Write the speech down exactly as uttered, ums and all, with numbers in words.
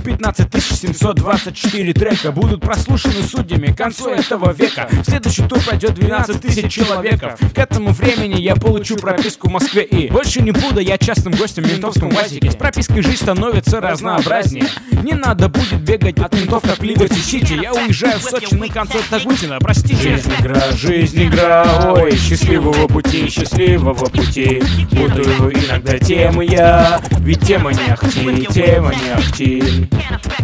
пятнадцать тысяч семьсот двадцать четыре трека будут прослушаны судьями к концу этого века. В следующий тур пройдет двенадцать тысяч человеков. К этому времени я получу прописку в Москве и больше не буду я частным гостем в ментовском УАЗике. С пропиской жизнь становится разнообразнее. Не надо будет бегать от ментов как в Либерти-Сити. Я уезжаю в Сочи на концерт Агутина, простите. Жизнь игра, жизнь игра, ой, счастливого пути, счастливого пути. Путаю иногда темы я, ведь тема не ахти, тема не ахти.